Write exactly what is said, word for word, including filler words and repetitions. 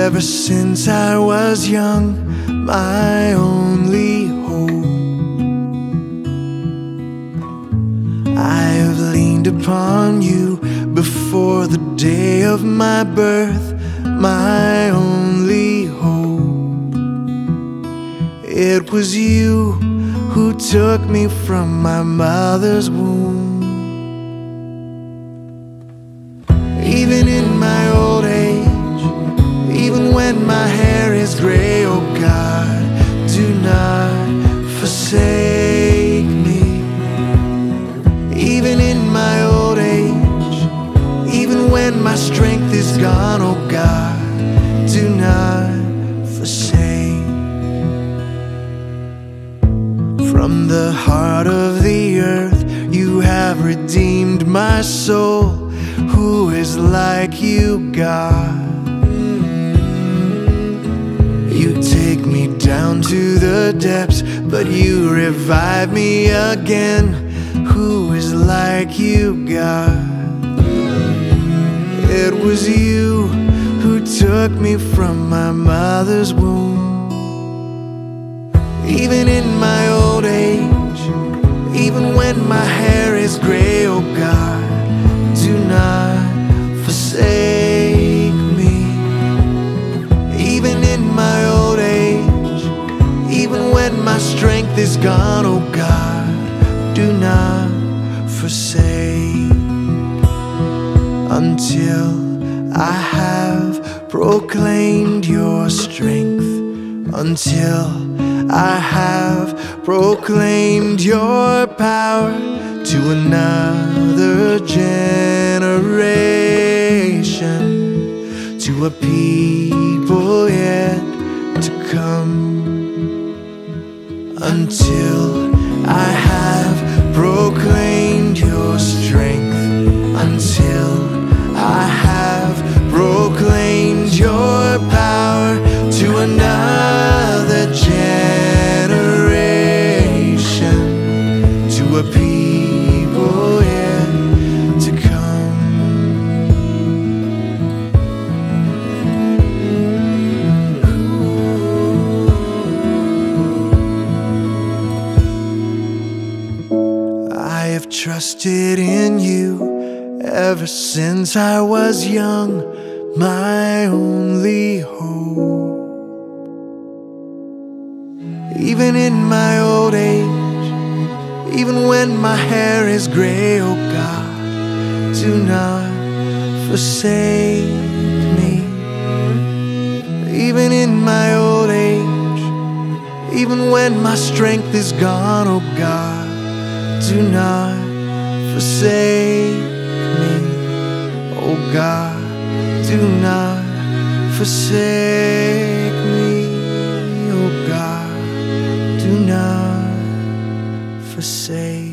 Ever since I was young, my only hope, I have leaned upon you before the day of my birth, my only hope. It was you who took me from my mother's womb. Even in my old age, even when my hair is gray, oh God, do not forsake me. Even in my old age, even when my strength is gone, oh God, do not forsake. From the heart of the earth, you have redeemed my soul. Who is like you, God? You take me down to the depths, but you revive me again. Who is like you, God? It was you who took me from my mother's womb. Even in my old age, even when my hair is gray, oh God, do not forsake me. Even in my old age, even when my strength is gone, oh God, do not forsake. Until I have proclaimed your strength, until I have proclaimed your power to another generation, to a people yet to come. Until I have proclaimed your strength, until I have proclaimed your power to another generation, to a people yet to come. I have trusted in you ever since I was young, my only hope. Even in my old age, even when my hair is gray, oh God, do not forsake me. Even in my old age, even when my strength is gone, oh God, do not forsake me. Oh God, do not forsake me. Oh God, do not forsake.